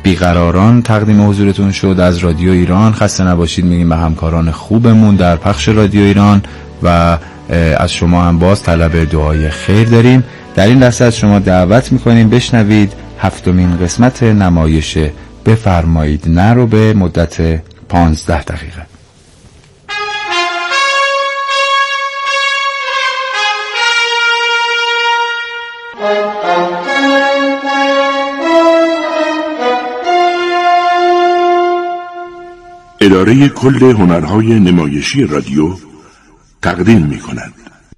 بیقراران تقدیم حضورتون شد از رادیو ایران. خسته نباشید میگیم به همکاران خوبمون در پخش رادیو ایران و از شما هم باز طلب دعای خیر داریم. در این لحظه از شما دعوت میکنیم بشنوید 7مین قسمت نمایش بفرمایید نه رو به مدت 15 دقیقه. اداره کل هنرهای نمایشی رادیو تقدیم می‌کند.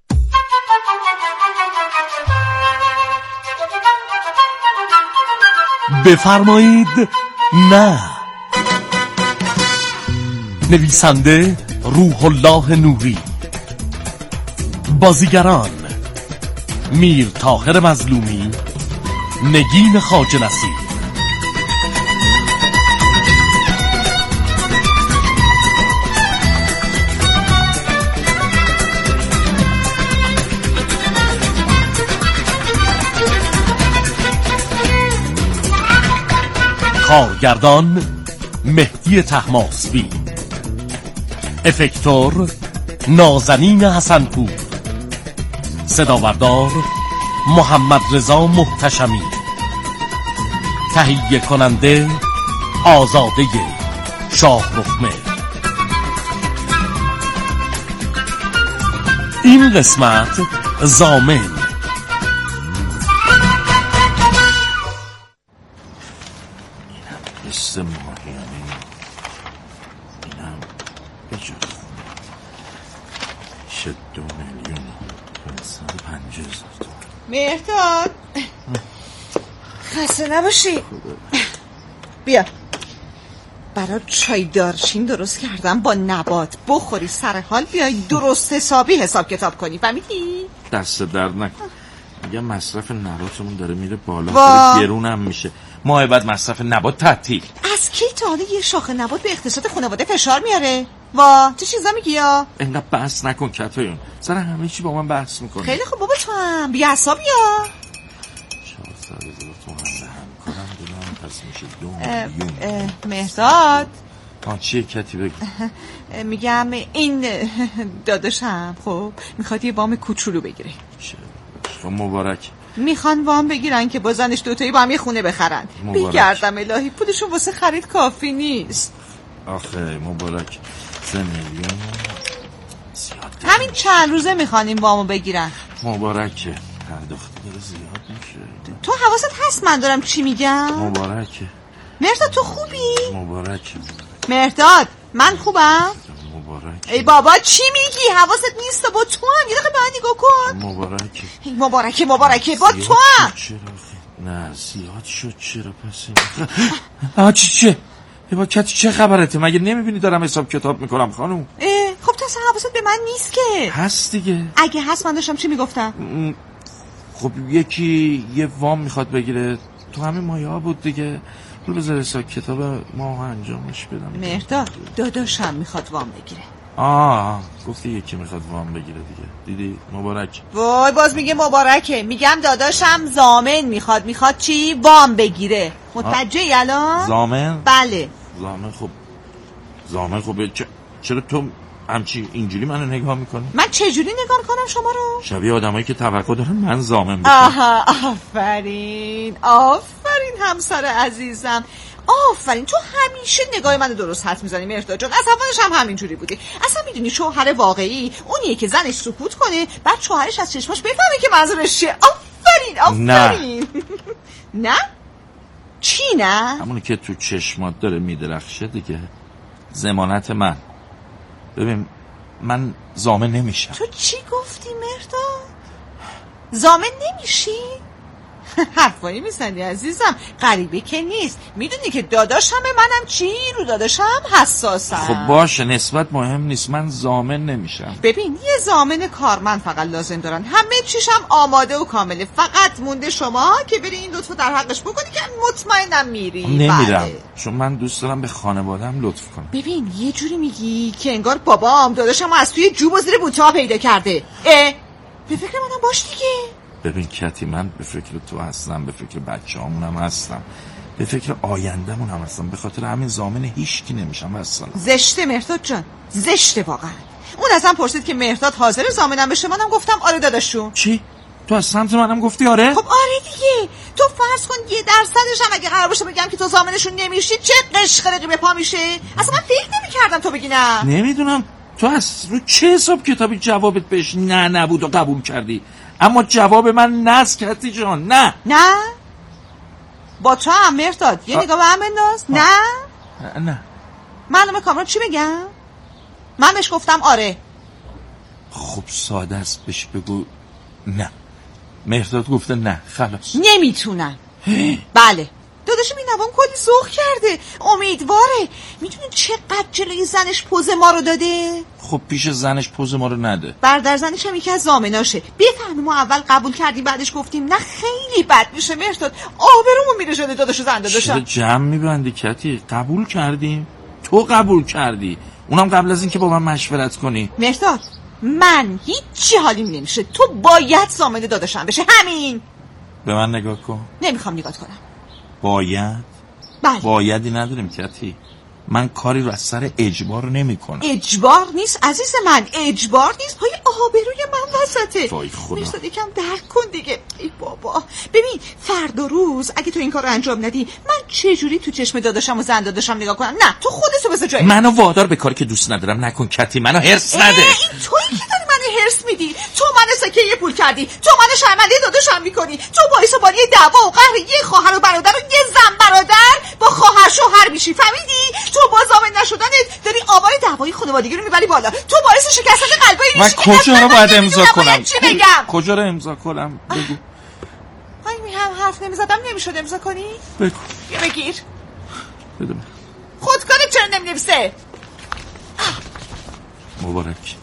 بفرمایید نه. نویسنده روح الله نوری. بازیگران میر طاهر مظلومی، نگین خواجه نصیر. کارگردان مهدی طهماسبی، افکتور نازنین حسنپور، صداوردار محمد رضا محتشمی، تهیه کننده آزاده شاهرخمه. این قسمت ضامن. قسط ماهیانه اینم به جز شد 2,550,000 تومان. مهرداد خسته نباشی. بیا برای چای دارچین درست کردم با نبات، بخوری سر حال بیای درست حسابی حساب کتاب کنی. فهمیدی؟ دست درد نکن. میگم مصرف نباتمون داره میره بالا، گرونم میشه. ماه بعد مصرف نبات تعطیل. از کی تا حالا یه شاخه نبات به اقتصاد خانواده فشار میاره؟ چه چیزا میگی یا؟ اینقدر بحث نکن کتایون، سر همه چی با من بحث میکنی. خیلی خوب بابا، تو هم بی حسابی یا 400,000 تومان به هم کنم دلم پس میشه 2 میلیون. مهرداد چیه کتی بگی؟ میگم این داداشم خب میخواد یه وام کوچولو بگیره. مبارک. میخوان وام بگیرن که با زنش دوتایی با هم یه خونه بخرن. بگردم الهی پولشون واسه خرید کافی نیست. آخه مبارک. 3 میلیون همین چند روزه میخوان این وامو بگیرن. مبارکه. پرداختی داره زیاد میشه. تو حواست هست من دارم چی میگم؟ مبارکه. مهرداد تو خوبی؟ مبارکه. مهرداد من خوبم؟ مبارک. ای بابا چی میگی؟ حواست نیست با تو هم یه دقیقه به من نگاه کن. مبارکه. مبارکه با تو هم. نه زیاد شد چرا پس چیه؟ با کتی چه خبرته؟ مگه نمیبینی دارم حساب کتاب میکنم خانوم؟ خب تو اصلا حواست به من نیست که. هست دیگه. اگه هست من داشتم چی میگفتم؟ خب یکی یه وام میخواد بگیره تو همین مایه ها بود دیگه. رو بذار حساب کتاب ما انجامش بدم. مهرداد داداشم میخواد وام بگیره. گفتی یکی میخواد وام بگیره دیگه. دیدی؟ مبارک. وای باز میگه مبارکه. میگم داداشم ضامن میخواد چی؟ وام بگیره. متوجهی الان؟ ضامن؟ بله ضامن خب چرا تو همچی اینجوری منو نگاه میکنی؟ من چجوری نگاه کنم شما رو؟ شبیه آدمایی که توقع دارن من ضامن بشم. آفرین همسر عزیزم، آفرین. تو همیشه نگاه منو درست حد میزنی مهرداد جان. از اولش هم همینجوری بودی. اصلا میدونی شوهر واقعی اونیه که زنش سکوت کنه بعد شوهرش از چشماش بفهمه که منظورش چیه. آفرین نه چی نه؟ همونی که تو چشمات داره میدرخشه دیگه. ضمانت من. ببین من ضامن نمیشم. تو چی گفتی مهرداد؟ ضامن نمیشی؟ حرفایی میزنی عزیزم، غریبه که نیست. میدونی که داداشمه، منم چی رو داداشم حساسم. خب باشه نسبت مهم نیست، من ضامن نمیشم. ببین یه ضامن کارمند فقط لازم دارن، همه چیشم آماده و کامله، فقط مونده شما که بری این لطفو در حقش بکنی که مطمئنم میری. نمیرم چون من دوست دارم به خانواده‌ام لطف کنم. ببین یه جوری میگی که انگار بابام داداشم از توی جوب و زیر بوتا پیدا کرده. به فکر منم باش دیگه. ببین کتی من به فکر تو هستم، به فکر بچه‌هامونم هستم. به فکر آینده‌مون هم هستم. به خاطر همین ضامن هیچکی نمیشم اصلا. زشته مهرداد جان، زشته واقعا. اون ازم پرسید که مهرداد حاضر ضامنم بشه، منم گفتم آره داداشون. چی؟ تو از سمت منم گفتی آره؟ خب آره دیگه. تو فرض کن 1% هم اگه قرار باشه بگم که تو ضامنشون نمیشی، چه قشقرقی به پا میشه؟ اصلا من فکر نمی‌کردم تو بگی نه. نمیدونم تو از رو چه حساب کتابی جوابت بهش نه نبود و قبول کردی، اما جواب من نست کتی جان. نه با تو هم مهرداد یه نگاه به هم بنداز. نه معلومه کامران چی بگم؟ من بهش گفتم آره. خب ساده است، بهش بگو نه. مهرداد گفته نه، خلاص نمیتونم. بله داداشم این نوام کلی ذوق کرده، امیدواره. میدونی چقدر جلوی زنش پوز ما رو داده؟ خب پیش زنش پوز ما رو نده. برادر زنش هم یکی از ضامناشه. بفهمی ما اول قبول کردیم بعدش گفتیم نه، خیلی بد میشه مهرداد، آبرومون میره جلوی داداشو زن داداشم. چرا جمع میبندی کتی؟ قبول کردیم، تو قبول کردی، اونم قبل از این که با من مشورت کنی. مهرداد من هیچی حالیم نمیشه، تو باید ضامن داداشم بشه، همین. به من نگاه کن. نمیخوام نگاه کنم. باید؟ بله. بایدی نداریم کتی. من کاری رو از سر اجبار نمی کنم. اجبار نیست عزیز من، اجبار نیست. پای آبروی من وسطه. وای خدا میستاد یکم درک کن دیگه. ای بابا ببین فردا روز اگه تو این کار رو انجام ندی، من چجوری تو چشم داداشم و زن داداشم نگاه کنم؟ نه تو خودتو بذار جای منو وادار به کاری که دوست ندارم نکن کتی. منو هرس نده. این تویی که داری منو هرس میدی. تو منو سکه پول کردی، تو منو شرمنده داداشم میکنی، تو باعث بانی دعوا و قهر یه خواهر و برادر و یه زن برادر با خواهر شوهر میشی، فهمیدی؟ تو با ضامن نشدنت داری آوار دعوای خانوادگی رو میبری بالا. تو باعث شکستن قلبای این میشی. من کجا رو باید امضا کنم؟ چی بگم؟ کجا رو امضا کنم؟ بگو. من هم حرف نمیزدم نمیشد امضا کنی؟ بگو. بیا بگیر. بده من. خودکارت چرا نمینویسه؟ مبارک.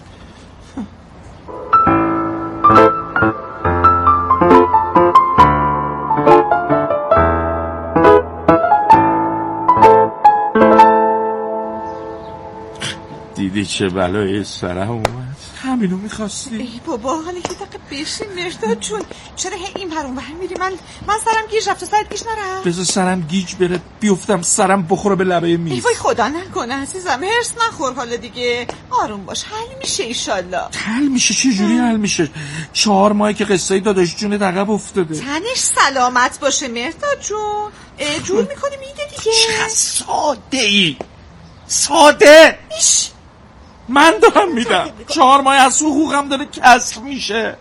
دیدی چه بلایی سرم اومد؟ همینو میخواستی؟ ای بابا حالا که دقیقه بشین مهرداد جون، چرا این پرون بر میری؟ من سرم گیج رفت، سرت گیج نرفت؟ بذار سرم گیج بره بیفتم سرم بخوره به لبه میز. ای وای خدا نکنه عزیزم، هرس نخور حالا دیگه، آروم باش، حل میشه ایشالله. حل میشه؟ چه جوری حل میشه؟ 4 ماهه که قصه داداش جون عقب افتاده. تنش سلامت باشه مهرداد جون. جور میکنه میده دیگه. چه ساده ای، ساده من دارم میدم. 4 ماه از حقوقم داره کسر میشه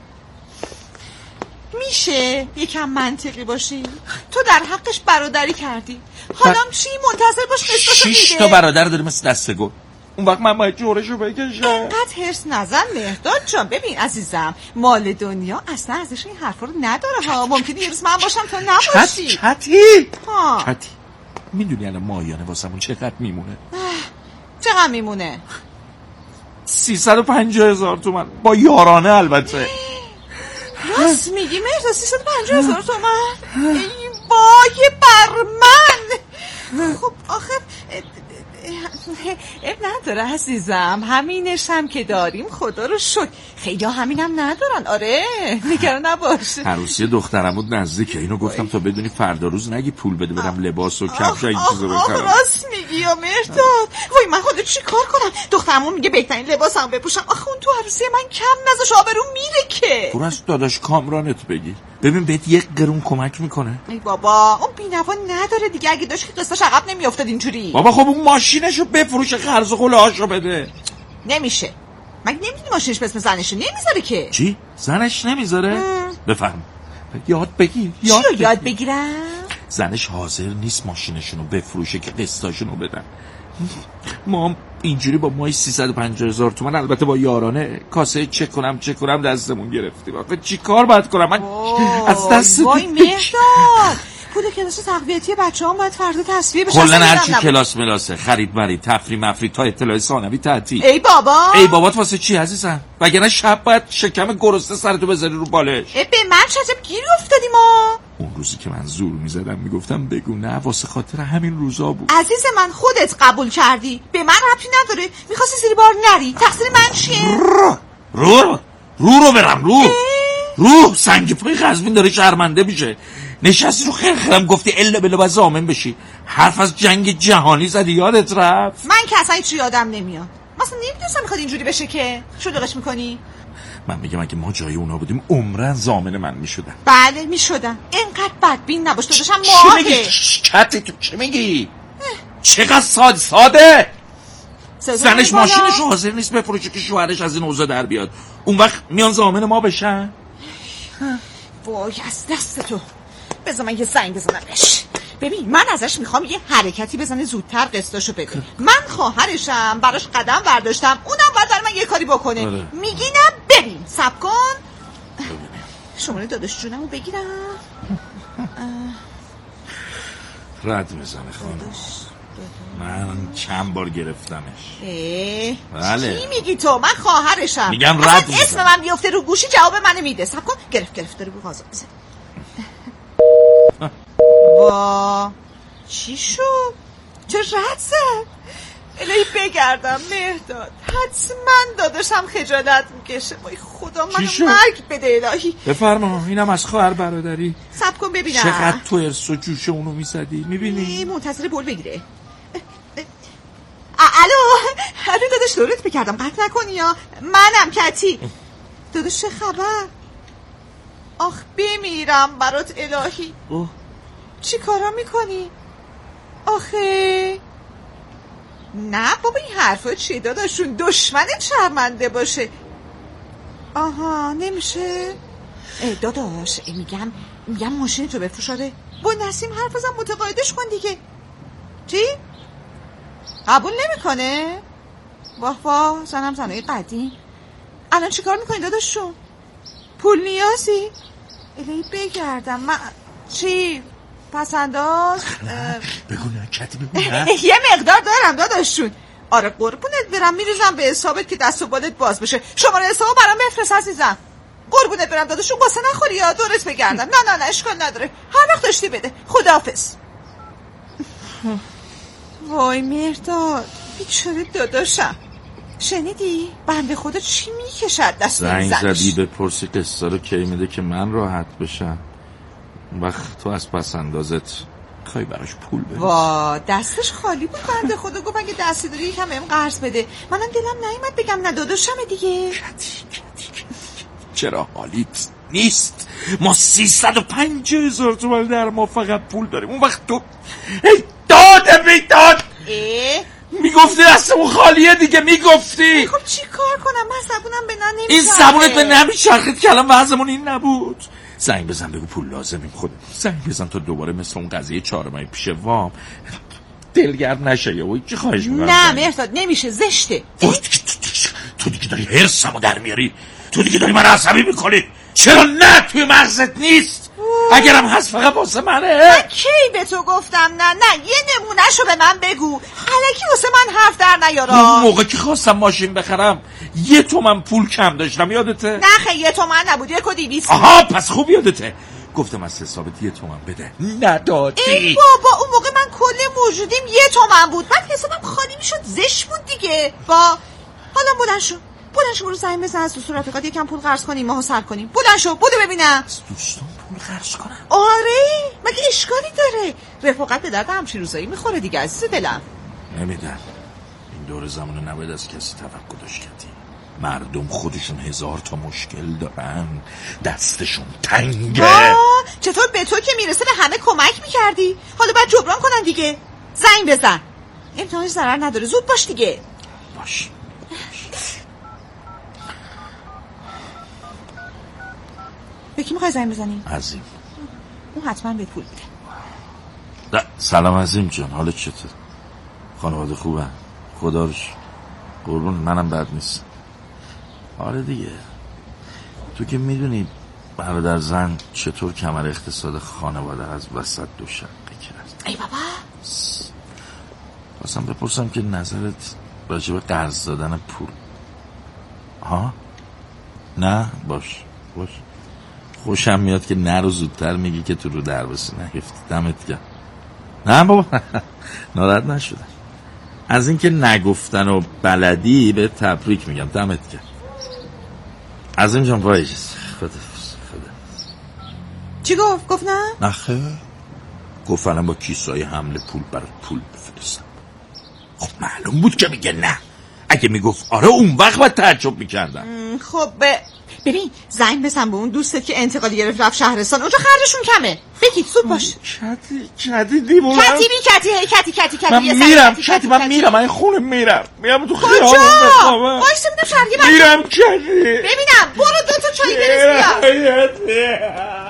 یکم منطقی باشی. تو در حقش برادری کردی، حالا چی؟ منتظر باش قصه‌شو میده. 6 تا برادر داره مثل دسته گل. اون وقت من باید جورشو بکشم. اینقدر هرس نزن مهرداد جان. ببین عزیزم، مال دنیا اصلا ازش این حرفا رو نداره ها. ممکنه یه روز من باشم تو نباشی. کتی میدونی الان ماهیانه واسمون چقدر میمونه؟ چقدر میمونه؟ 350,000 تومان با یارانه البته. راست میگی مهرداد؟ 350,000 تومان؟ ای وای بر من. خب آخه اب نداره عزیزم، همینش هم که داریم خدا رو شکر. خیلی همینم ندارن. آره نگران نباش. عروسی دخترم بود نزدیکه، اینو گفتم تا بدونی فردا روز نگی پول بده برم لباس و کفش این چیزا بخرم. راست میگی یا مهرداد؟ وای من خودت چی کار کنم؟ دخترمون میگه بهترین لباسم بپوشم. آخه اون تو عروسی من کم نذاش، آبرو میره که. برو از داداش کامرانت بگی، ببین بهت 1 قرون کمک میکنه. ای بابا اون بی‌نوا نداره دیگه، اگه داشت که قصه‌ش عقب نمیافتاد اینجوری. بابا خب اون ماشینشو بفروشه، قرض و قله‌هاشو بده. نمیشه. مگه نمیدونی ماشینش به اسم زنشه نمیذاره که؟ چی؟ زنش نمیذاره؟ بفهم. یاد بگیر. چی رو یاد بگیرم؟ زنش حاضر نیست ماشینشونو بفروشه که قسطاشونو بدن. ما اینجوری با مای 350,000 تومان البته با یارانه کاسه چک کنم دستمون گرفتیم. آخه چی کار باید کنم من؟ از دست وای مهرداد، پول کلاس تقویتی بچه‌هام باید فردا تصفیه بشه. کلا هر چی کلاس ملاسه، خرید برید، تفریح مفرید تا اطلاع ثانوی تعطیل. ای بابات واسه چی عزیزم؟ وگرنه شب باید شکم گرسنه سرتو بذاری رو بالش. به من چطور گیر افتادیم ما؟ اون روزی که من زور میزدم میگفتم بگو نه، واسه خاطر همین روزا بود. عزیز من خودت قبول کردی، به من ربطی نداره. می‌خواستی زیر بار نری، تقصیر من چیه؟ رو برم رو سنگ پای قزوین داره شرمنده میشه. نشستی رو خرخرم گفتی الا بلا باید ضامن بشی. حرف از جنگ جهانی زدی یادت رفت؟ من که اصلا هیچ یادم نمیاد. مثلا نمیدونستم میخواد اینجوری بشه که شلوغش میکنی. من میگم اگه ما جای اونا بودیم عمرن ضامن من میشدن. بله میشدن. اینقدر بدبین نباش داداشم. چی میگی؟ کتی تو چی میگی؟ چقدر ساده زنش ماشینش حاضر نیست بفروشه که شوهرش از این اوضاع در بیاد. اون وقت میان ضامن ما بشن؟ وای از دست تو. بذار من یه زنگ بزنم بهش. ببین من ازش میخوام یه حرکتی بزنه زودتر قسطاشو بده. من خواهرشم براش قدم برداشتم، اونم باید برای من یه کاری بکنه. میگی نه؟ ببین صبر کن. شماره داداش جونمو بگیرم. رد میزنه خانم. من چند بار گرفتمش. بله. چی میگی تو؟ من خواهرشم. میگم رد میزنه. اسم من بیفته رو گوشی جواب منو میده. صبر کن. گرفت داره بو غذا بزن. وا چی شد؟ چه رد زد؟ الهی بگردم مهرداد. حتما داداشم خجالت میکشه. وای خدا منو مرگ بده الهی. بفرما. اینم از خواهر برادری. صبر کن ببینم چقدر تو ارس و جوش اونو میزدی. میبینی؟ منتظر بول بگیره. الو داداش دورت بکردم قطع نکنی یا منم کتی. داداش چه خبر؟ آخ بمیرم برات الهی. چی کارا میکنی؟ آخه نه بابا این حرفا چیه داداشون؟ دشمن شرمنده باشه. آها نمیشه. داداش میگم ماشین تو بفروشاره. با نسیم حرف بزن متقاعدش کن دیگه. چی؟ قبول نمیکنه؟ واه زنم زنای قدیم. الان چی کار میکنی داداشون؟ پول نیازی؟ الهی بگردم من چی؟ پسنداز؟ بگو نه کتی بگو نه. یه مقدار دارم داداشون. آره قربونت برم میریزم به حسابت که دست و بالت باز بشه. شماره حساب برام بفرست عزیزم. قربونت برم داداشون واسه نخوری یا دورت بگردم. نه اشکال نداره هر وقت داشتی بده. خداحافظ. وای مهرداد بیچاره داداشم. شنیدی؟ بنده خدا چی میکشد دست زنگ زدی بپرسی قصه رو کی میده که من راحت بشم. وقت تو از پس اندازت خواهی براش پول بده. وا دستش خالی بود بنده خدا. گفت اگه دستی داری یکم بهم قرض بده. منم دلم نیومد بگم نه داداشمه دیگه. کتی چرا حالیت نیست؟ ما 350,000 تومان در ما فقط پول داریم. اون وقت تو داد میگفتی دستمون خالیه دیگه. میگفتی خب چی کار کنم؟ من زبونم به نه نمیشه. این زبونت به نمیچرخید که الان وضعمون این نبود. زنگ بزن بگو پول لازمیم. خود زنگ بزن تا دوباره مثل اون قضیه 4 ماه پیش وام دلگرم نشه. یا چی خواهش میکنم؟ نه مهرداد نمیشه زشته. تو دیگه داری حرصمو در میاری. تو دیگه داری من عصبی میکنی. چرا نه توی مغزت نیست؟ اگرم هست فقط واسه منه. من کی به تو گفتم نه یه نمونهشو به من بگو. الکی واسه من حرف در نیارا. اون موقع که خواستم ماشین بخرم 1 تومن پول کم داشتم یادته؟ نه خیلی 1 تومن نبود 1,200. آها پس خوب یادته. گفتم از حسابت 1 تومن بده ندادی. ای بابا اون موقع من کل موجودیم 1 تومن بود. بعد حسابم خالی میشد زشت بود دیگه. حالا بلند شو برو زنگ بزن از دوستان رفیقات یکم پول قرض کنیم ماهو سر کنیم. بلند شو بودو ببینم. از دوستان پول قرض کنم؟ آره مگه اشکالی داره؟ رفاقت به درد همچین روزایی میخوره دیگه عزیز دلم. نمیدن. این دور زمانه نباید از کسی توقع داشت کردی. مردم خودشون 1000 تا مشکل دارن. دستشون تنگه. چطور به تو که میرسه به همه کمک میکردی؟ حالا باید جبران کنن دیگه. زنگ بزن. امتحانش ضرر نداره. زود باش دیگه. باش. به کی میخوای زنگ بزنی؟ عظیم. اون حتما به پول میده. سلام عظیم جان حالت چطور؟ خانواده خوبه؟ خدا رو شکر. قربون منم بد نیست. آره دیگه تو که میدونی برادر زن چطور کمر اقتصاد خانواده از وسط دو شقه کرد. ای بابا خواستم بپرسم که نظرت راجع به قرض دادن پول. ها؟ نه باش خوشم میاد که نه رو زودتر میگی که تو رو دربسه نگفتی. دمت گرم. نه بابا ناراحت نشدم از اینکه نگفتن و بلدی به تبریک میگم. دمت گرم عظیم جان. خدا چی گفت؟ گفت نه؟ نخه گفت الان با کیسای حمل پول برات پول بفرستم. خب معلوم بود که میگه نه. اگه میگفت آره اون وقت باید تعجب میکردم. خب ببین زنگ بزن به اون دوستت که انتقالی گرفت رفت شهرستان، اونجا خرجشون کمه. بگید زود باش. کتی دیوونه. کتی من میرم کتی، من میرم این خونه میرم تو خیابون بخوابم. وایسا میدم شرگی میرم کتی. ببینم برو 2 تا چای بریز بیا.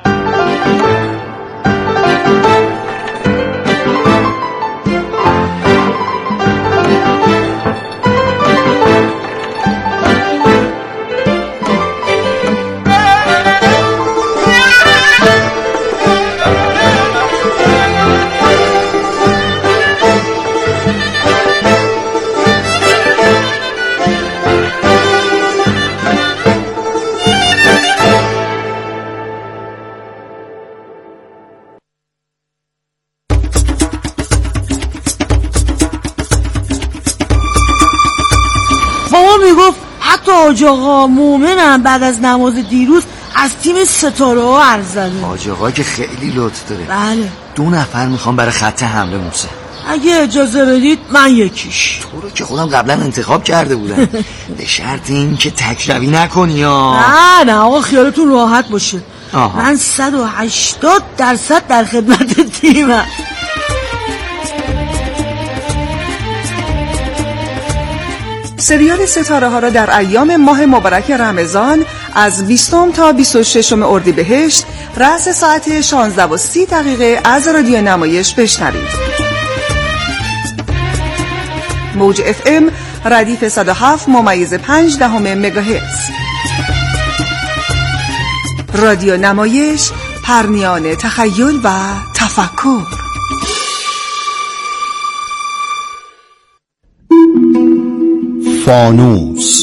میگفت حتی حاج آقا مومنم بعد از نماز دیروز از تیم ستاره ها عرض زده. حاج آقا که خیلی لطف داره. بله 2 نفر میخوام برای خط حمله موسی. اگه اجازه بدید من یکیش. تو رو که خودم قبلا انتخاب کرده بودم. به شرط این که تکروی نکنی یا نه آقا خیالتون راحت باشه. من 180% در خدمت تیمم. سریال ستاره ها را در ایام ماه مبارک رمضان از 20 تا 26 اردیبهشت رأس ساعت 16:30 از رادیو نمایش بشنوید. موج FM ردیف 107.5 مگاهرتز. رادیو نمایش، پرنیان تخیل و تفکر. فانوس.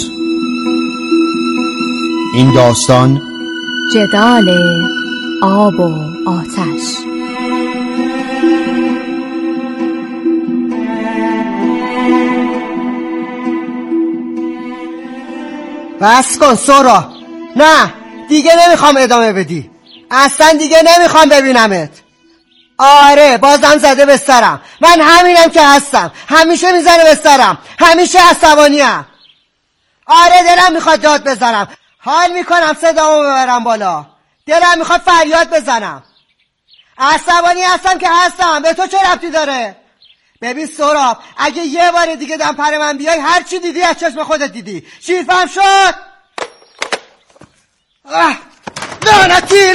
این داستان جدال آب و آتش. بس کن سورا. نه دیگه نمیخوام ادامه بدی، اصلا دیگه نمیخوام ببینمت. آره بازم زده به سرم. من همینم که هستم، همیشه میزنه به سرم، همیشه عصبانیم. آره دلم میخواد داد بزنم، حال میکنم صدامو ببرم بالا، دلم میخواد فریاد بزنم. عصبانی هستم که هستم، به تو چه ربطی داره؟ ببین سراب، اگه یه بار دیگه دمپر من بیای هر چی دیدی از چشم خودت دیدی. شیرفهم شد. لعنتی.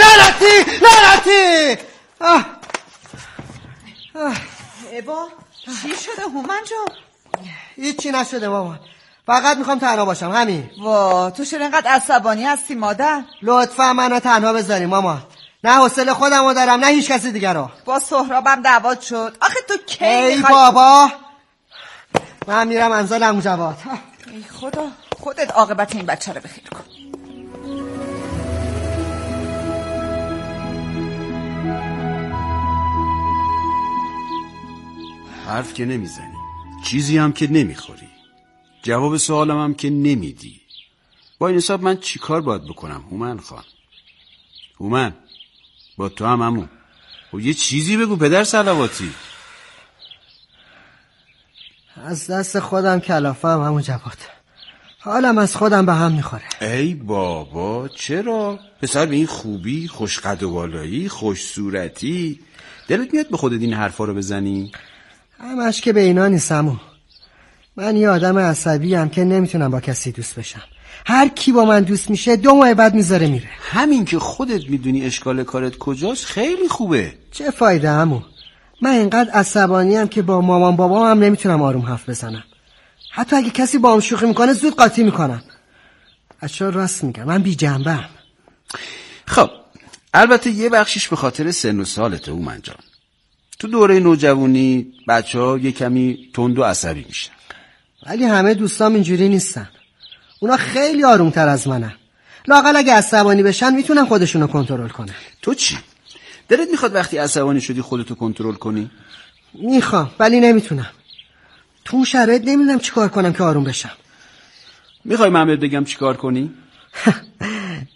ایوا چی شده هومن جان؟ هیچی نشده مامان، فقط میخوام تنها باشم همین. وا تو چرا اینقدر عصبانی هستی مادر؟ لطفا منو تنها بذاری مامان، نه حوصله خودمو دارم نه هیچ کسی دیگر رو. با سهرابم دعوات شد. آخه تو کی ای بابا من میرم امضا عمو جواد. ای خدا خودت عاقبت این بچه رو بخیر کن. حرف که نمیزنی، چیزی هم که نمیخوری، جواب سوالم هم که نمیدی. با این حساب من چی کار باید بکنم هومن خان؟ هومن با تو هم عمو و یه چیزی بگو پدر صلواتی. از دست خودم کلافم عمو جواد، حالم از خودم به هم میخوره. ای بابا چرا؟ پسر به این خوبی، خوش قد و بالایی، خوش صورتی، دلت میاد به خودت این حرفا رو بزنی؟ همش که به اینا نیستم. من یه آدم عصبی ام که نمیتونم با کسی دوست بشم. هر کی با من دوست میشه 2 ماه بعد میذاره میره. همین که خودت میدونی اشکال کارت کجاست خیلی خوبه. چه فایده عمو؟ من اینقدر عصبانی ام که با مامان بابام هم نمیتونم آروم حرف بزنم. حتی اگه کسی با هم شوخی میکنه زود قاطی میکنم. اچا راست میگم من بی جنبه‌ام. خب البته یه بخشیش به خاطر سن و سالته هومن جان. تو دوره نوجوانی بچه‌ها یه کمی تند و عصبی میشن. ولی همه دوستام اینجوری نیستن. اونا خیلی آرومتر از منن. لااقل اگه عصبانی بشن میتونن خودشونو کنترل کنن. تو چی؟ دلت میخواد وقتی عصبانی شدی خودتو کنترل کنی؟ میخوام ولی نمیتونم. تو اون شرایط نمیدونم چیکار کنم که آروم بشم. میخوای من بهت بگم چیکار کنی؟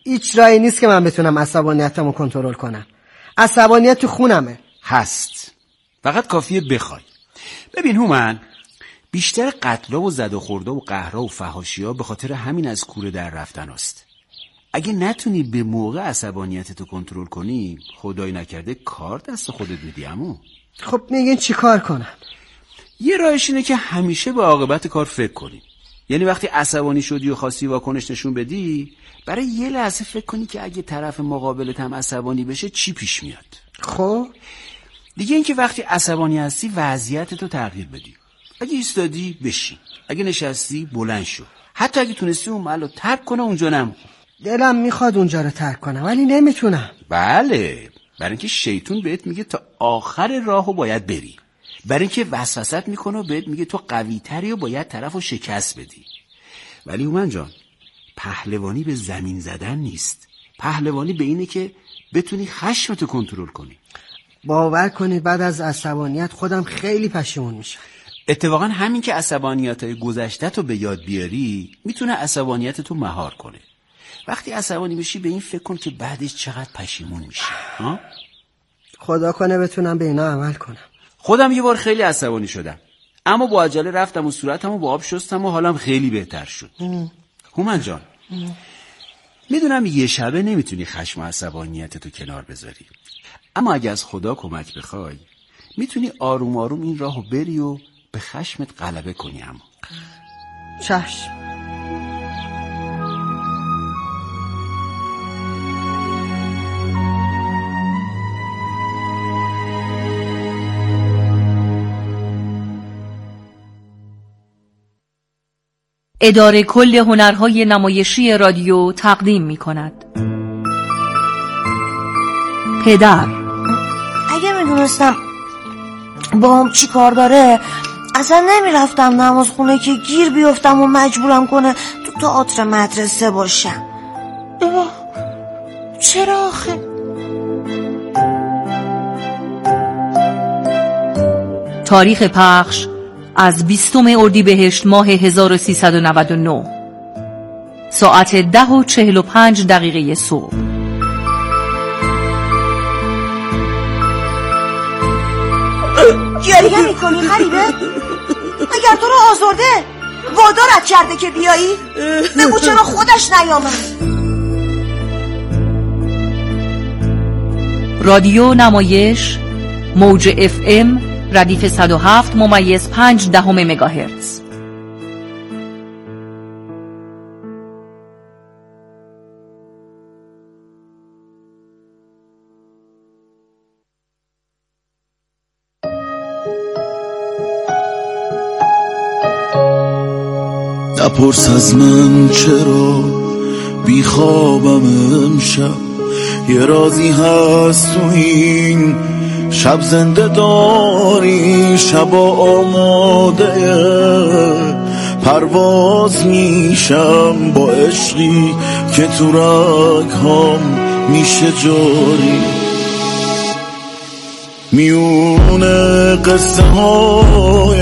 هیچ راهی نیست که من بتونم عصبانیتمو کنترل کنم. عصبانیت تو خونمه. هست، فقط کافیه بخوای. ببین هومن، بیشتر قتلا و زد و خورده و قهرها و فحاشی‌ها به خاطر همین از کوره در رفتن است. اگه نتونی به موقع عصبانیتتو کنترل کنی، خدای نکرده کار دست خودت میدی عمو. خب میگین چی کار کنم؟ یه راهش اینه که همیشه به عاقبت کار فکر کنی. یعنی وقتی عصبانی شدی و خواستی واکنش نشون بدی، برای یه لحظه فکر کنی که اگه طرف مقابلت هم عصبانی بشه چی پیش میاد. خب دیگه اینکه وقتی عصبانی هستی وضعیتتو تغییر بدی. اگه ایستادی بشین، اگه نشستی بلند شو، حتی اگه تونستی اون محلو ترک کنه اونجا نمون. دلم میخواد اونجا رو ترک کنم ولی نمیتونم. بله، برای اینکه شیطون بهت میگه تا آخر راهو باید بری، برای اینکه وسوسه‌ت میکنه و بهت میگه تو قوی تری و باید طرفو شکست بدی. ولی هومن جان، پهلوانی به زمین زدن نیست، پهلوانی به اینه که بتونی خشمتو کنترل کنی. باور کنید بعد از عصبانیت خودم خیلی پشیمون میشم. اتفاقا همین که عصبانیت‌های گذشته‌تو به یاد بیاری میتونه عصبانیتتو مهار کنه. وقتی عصبانی میشی به این فکر کن که بعدش چقدر پشیمون میشی. خدا کنه بتونم به اینا عمل کنم. خودم یه بار خیلی عصبانی شدم، اما با عجله رفتم و صورتمو با آب شستم و حالم خیلی بهتر شد. هومن جان، میدونم یه شبه نمیتونی خشم و عصبانیتتو کنار بذاری، اما اگه از خدا کمک بخوای میتونی آروم آروم این راهو بری و به خشمت غلبه کنی. اما چشم. اداره کل هنرهای نمایشی رادیو تقدیم می کند. پدر. اگه میدونستم با هم چی کار داره اصلا نمیرفتم نماز خونه که گیر بیفتم و مجبورم کنه تو تئاتر مدرسه باشم. چرا آخه؟ تاریخ پخش از 20 اردیبهشت ماه 1399 ساعت 10:45 صبح. گریه میکنی غریبه؟ اگر تو رو آزرده وادارت کرده که بیایی؟ بگو چرا خودش نیامد؟ رادیو نمایش موج FM ردیف 107.5 مگاهرتز. نپرس از من چرا بیخوابم امشب، یه رازی هست تو این شب زنده داری، شب آماده پرواز میشم با عشقی که تو رگ‌هام میشه جاری. میونه قصه های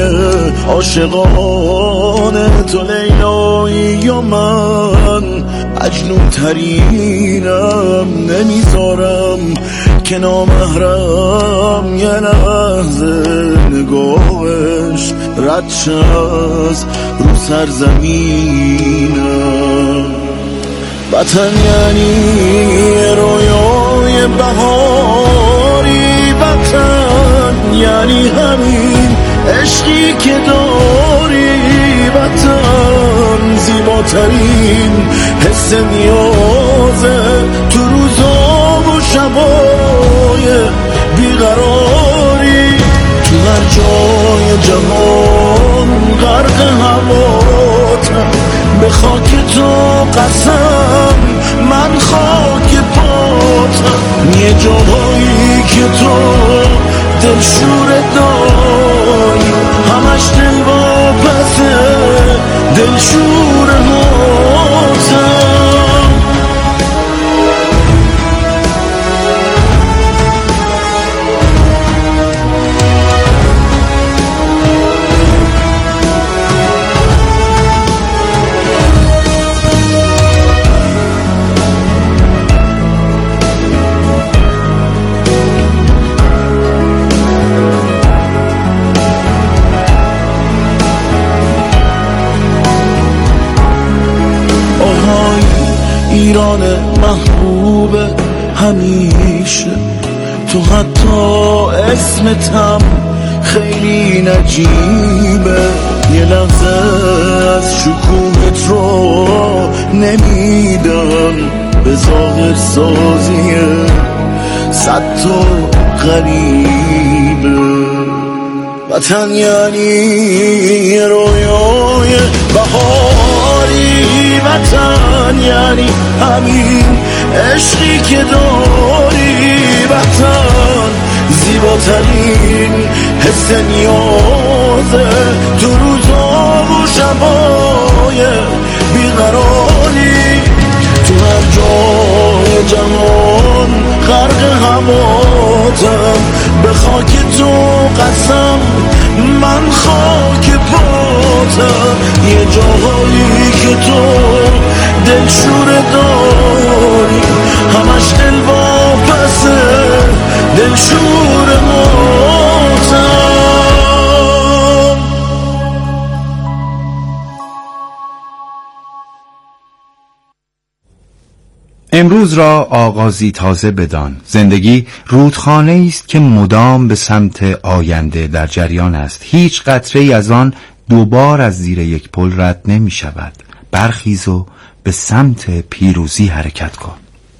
عاشقانه تو لیلایی یا من مجنون ترینم، نمیذارم که نامحرم یه لحظه نگاهش رد شه از رو سرزمینم. وطن یعنی رویای بهاری، وطن یعنی همین عشقی که داری، وطن زیباترین حس نیازه تو روزا و شبای بیقراری. تو هر جای جهان غرق هواتم، به خاک تو قسم من خاک پاتم. یه جاهایی که تو دلشور داری، همش دل واپسه دلشور هاتم. جان محبوب همیشه، تو حتی اسمتم خیلی نجیبه. یه لحظه از شکوهت رو نمیدم به ظاهر سازیه صد تا غریبه. وطن یعنی رویای بهاری، وطن یعنی همین عشقی که داری، وطن زیباترین حس نیازه تو روزا و شبای بیقراری. تو هر جای جهان غرق هواتم، به خاک تو قسم من خاک پاتم. یه جاهایی که تو دلشور داری، همش دل واپسه دلشور ماتم. امروز را آغازی تازه بدان. زندگی رودخانه است که مدام به سمت آینده در جریان است. هیچ قطره‌ای از آن دوبار از زیر یک پل رد نمی شود. برخیز و به سمت پیروزی حرکت کن.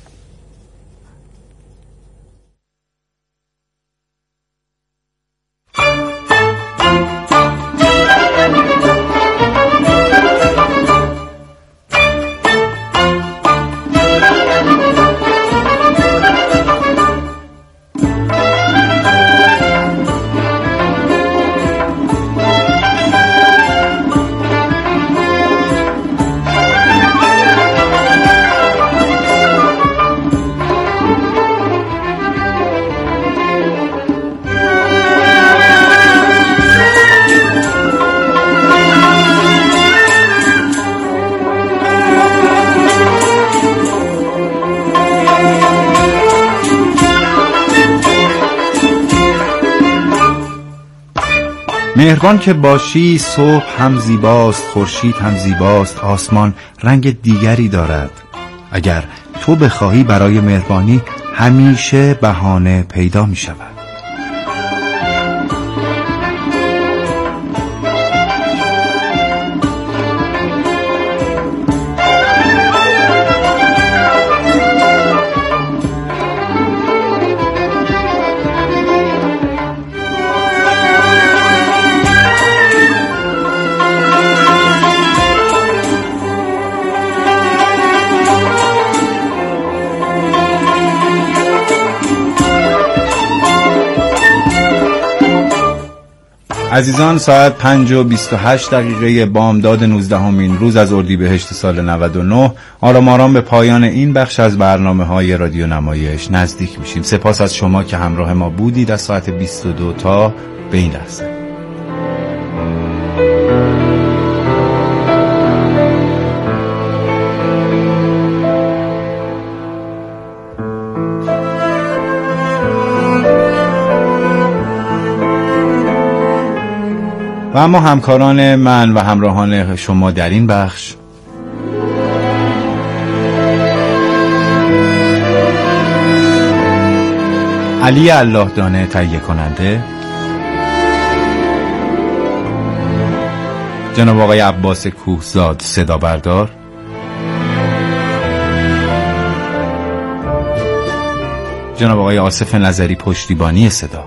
مهربان که باشی صبح هم زیباست، خورشید هم زیباست، آسمان رنگ دیگری دارد. اگر تو بخواهی برای مهربانی همیشه بهانه پیدا می شود. عزیزان، ساعت 5:28 بامداد 19مین روز از اردیبهشت سال 99 آرام آرام به پایان این بخش از برنامه‌های رادیو نمایش نزدیک میشیم. سپاس از شما که همراه ما بودید از ساعت 22 تا به این لحظه. و اما همکاران من و همراهان شما در این بخش: علی الله دانه تهیه کننده، جناب آقای عباس کوهزاد صدا بردار، جناب آقای آصف نظری پشتیبانی صدا.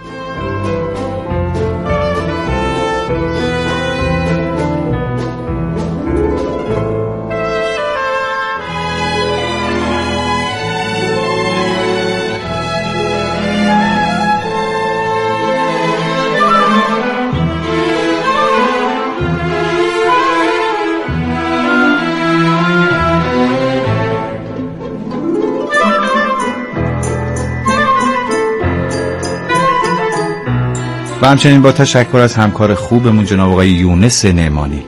و همچنین با تشکر از همکار خوبمون جناب آقای یونس نعمانی.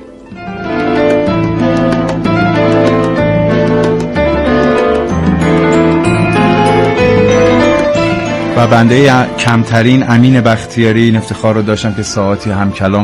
و بنده کمترین امین بختیاری این افتخار رو داشتم که ساعتی هم کلام